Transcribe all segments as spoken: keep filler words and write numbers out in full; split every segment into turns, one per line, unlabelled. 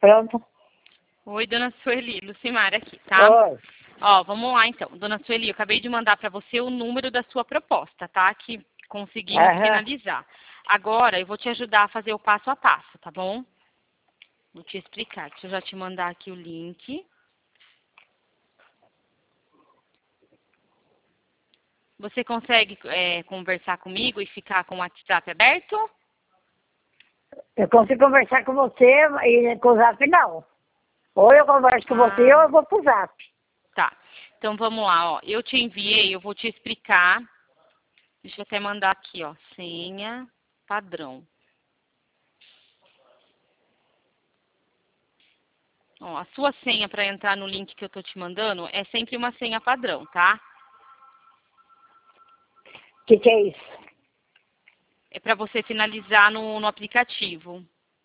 pronto.
Oi, dona Sueli, Lucimara aqui, tá?
Oi.
Ó, vamos lá então. Dona Sueli, eu acabei de mandar para você o número da sua proposta, tá? Que conseguimos
Aham.
finalizar. Agora eu vou te ajudar a fazer o passo a passo, tá bom? Vou te explicar. Deixa eu já te mandar aqui o link. Você consegue é, conversar comigo e ficar com o WhatsApp aberto?
Eu consigo conversar com você e com o Zap não. Ou eu converso com
Ah.
você ou eu vou pro Zap.
Tá. Então vamos lá, ó. Eu te enviei, eu vou te explicar. Deixa eu até mandar aqui, ó. Senha padrão. Ó, a sua senha para entrar no link que eu tô te mandando é sempre uma senha padrão, tá?
O que, que é isso?
É para você finalizar no, no aplicativo.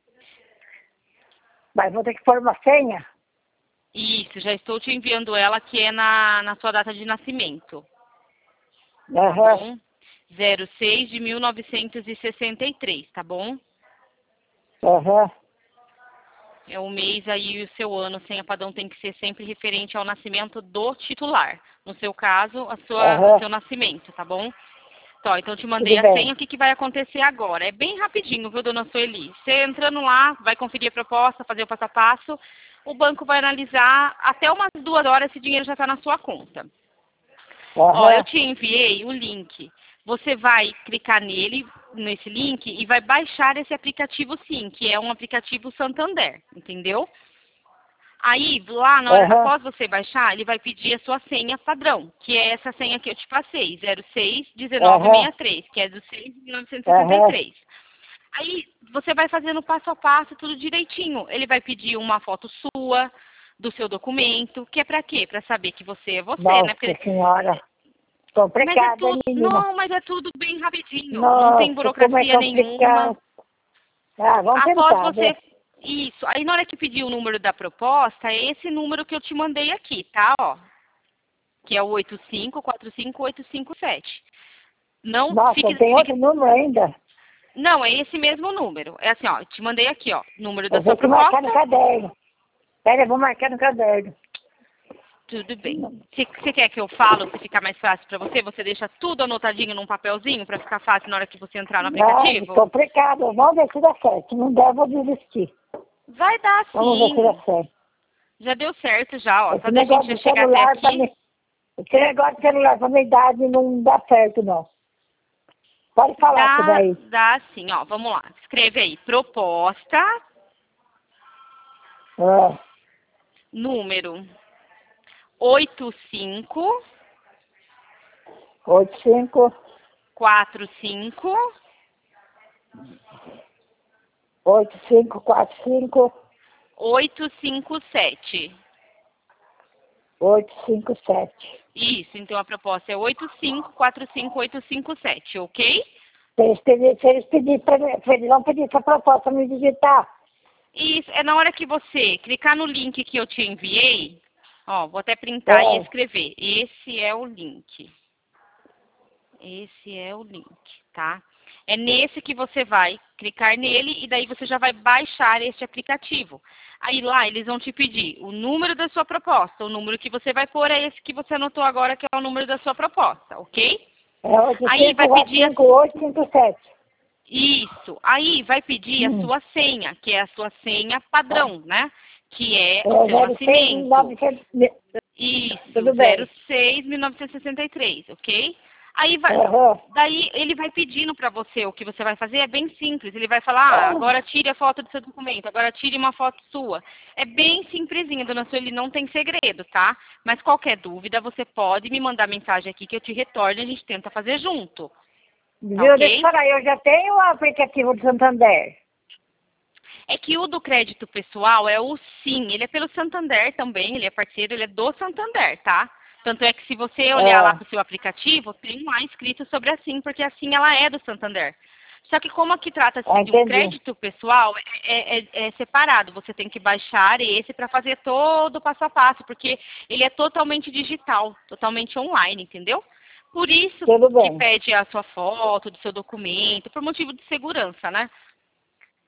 Mas vou ter que pôr uma senha?
Isso, já estou te enviando ela, que é na, na sua data de nascimento. Tá
Aham.
bom? zero seis de mil novecentos e sessenta e três, tá bom?
Aham.
É o mês aí e o seu ano, senha padrão tem que ser sempre referente ao nascimento do titular. No seu caso, a sua,
Aham.
o seu nascimento, tá bom? Então, então eu te mandei
Tudo
a
bem.
senha, o que, que vai acontecer agora? É bem rapidinho, viu, dona Sueli? Você entrando lá, vai conferir a proposta, fazer o passo a passo, o banco vai analisar, até umas duas horas esse dinheiro já está na sua conta. Ó, eu
Aham.
te enviei o link. Você vai clicar nele, nesse link, e vai baixar esse aplicativo sim, que é um aplicativo Santander, entendeu? Aí, lá, na hora,
Aham.
após você baixar, ele vai pedir a sua senha padrão, que é essa senha que eu te passei, zero seis dezenove sessenta e três, que é do seis de mil novecentos e sessenta e
Aham.
três. Aí, você vai fazendo passo a passo, tudo direitinho. Ele vai pedir uma foto sua, do seu documento, que é pra quê? Pra saber que você é você, né?
Nossa
Porque
senhora.
mas é
Complicado, hein,
tudo,
menina?
não, mas é tudo bem rapidinho. Não tem
Nossa, como é
burocracia nenhuma.
complicado. Ah, vamos
Após
tentar,
você,
né?
isso. Aí na hora que pedir o número da proposta, é esse número que eu te mandei aqui, tá? Ó, que é o oito cinco quatro cinco oito cinco sete. Não
Nossa,
fique,
tem
fique,
outro número ainda?
não, é esse mesmo número. É assim, ó, eu te mandei aqui, ó, número da
Eu
sua
vou te marcar
proposta.
no caderno. Pera, eu vou marcar no caderno.
Tudo bem. Se você quer que eu falo, se ficar mais fácil para você, você deixa tudo anotadinho num papelzinho para ficar fácil na hora que você entrar no
Ah,
aplicativo?
complicado. Vamos ver se dá certo. Se não der, eu vou desistir.
Vai dar
Vamos ver se dá
sim.
certo.
Já deu certo já, ó.
Esse
Só da gente
negócio
já
de
chegar até
celular pra
aqui.
mim. Esse negócio de celular pra minha idade não dá certo, não. Pode falar isso
Dá,
daí.
dá sim, ó. Vamos lá. Escreve aí. Proposta,
Ah,
número oito cinco
oito, cinco,
quatro cinco
oito, cinco, quatro, cinco,
oito cinco sete.
oito, cinco, sete.
Isso, então a proposta é oito cinco quatro cinco oito cinco sete, ok?
Se eles pedirem, se eles pedirem pra mim, se eles vão pedir essa proposta me digitar.
Isso, é na hora que você clicar no link que eu te enviei, ó, vou até printar e
É,
escrever. Esse é o link. Esse é o link, tá? É nesse que você vai clicar nele e daí você já vai baixar este aplicativo. Aí lá eles vão te pedir o número da sua proposta. O número que você vai pôr é esse que você anotou agora, que é o número da sua proposta, ok?
é oito,
Aí
cinco,
vai
quatro,
pedir a...
cinco, oito, cinco, sete.
Isso. Aí vai pedir a
Hum.
sua senha, que é a sua senha padrão, né? Que é o
É
seu
zero seis,
nascimento.
novecentos.
Isso,
Tudo bem.
zero seis mil novecentos e sessenta e três, ok? Aí vai,
Aham.
daí ele vai pedindo para você, o que você vai fazer é bem simples. Ele vai falar, ah, agora tire a foto do seu documento, agora tire uma foto sua. É bem simplesinho, dona Sueli, não tem segredo, tá? Mas qualquer dúvida, você pode me mandar mensagem aqui que eu te retorno e a gente tenta fazer junto, tá
Viu? Deixa eu
ok?
falar, eu já tenho o aplicativo do Santander.
É que o do crédito pessoal é o Sim, ele é pelo Santander também, ele é parceiro, ele é do Santander, tá? Tanto é que se você olhar lá
É,
para o seu aplicativo, tem lá escrito sobre a Sim, porque a Sim ela é do Santander. Só que como aqui trata-se
ah,
de um
entendi.
crédito pessoal, é, é- é separado. Você tem que baixar esse para fazer todo o passo a passo, porque ele é totalmente digital, totalmente online, entendeu? Por isso
Tudo
que
bem.
pede a sua foto do seu documento, por motivo de segurança, né?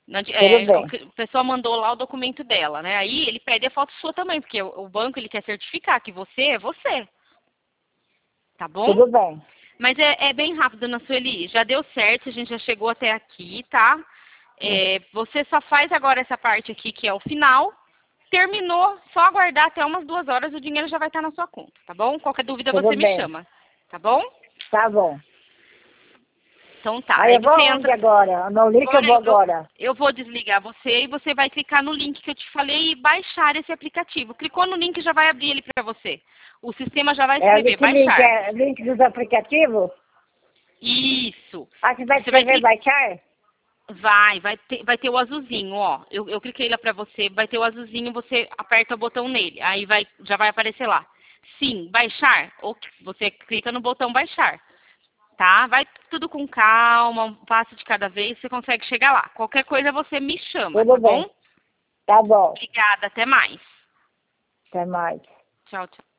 Não adi-
Tudo
é,
bem.
a pessoa mandou lá o documento dela, né? Aí ele pede a foto sua também, porque o, o banco ele quer certificar que você é você. Tá bom?
Tudo bem.
Mas é, é bem rápido, dona Sueli. Já deu certo, a gente já chegou até aqui, tá? É, você só faz agora essa parte aqui, que é o final. Terminou, só aguardar até umas duas horas, o dinheiro já vai estar na sua conta, tá bom? Qualquer dúvida
Tudo
você me
bem.
chama, tá bom?
Tá bom.
Então tá.
Aí eu vou
você
onde agora? No link eu vou agora.
Eu, eu vou desligar você e você vai clicar no link que eu te falei e baixar esse aplicativo. Clicou no link, já vai abrir ele para você. O sistema já vai
É,
escrever,
esse link,
baixar.
é link dos aplicativos?
Isso.
Ah, você vai
Você vai
escrever baixar?
Vai, vai ter, vai ter o azulzinho, ó. Eu, eu cliquei lá pra você, vai ter o azulzinho, você aperta o botão nele. Aí vai, já vai aparecer lá. Sim, baixar. Ou você clica no botão baixar. Tá? Vai tudo com calma, um passo de cada vez, você consegue chegar lá. Qualquer coisa você me chama,
Tudo
tá
bem.
bom?
Tá bom.
Obrigada, até mais.
Até mais.
Tchau, tchau.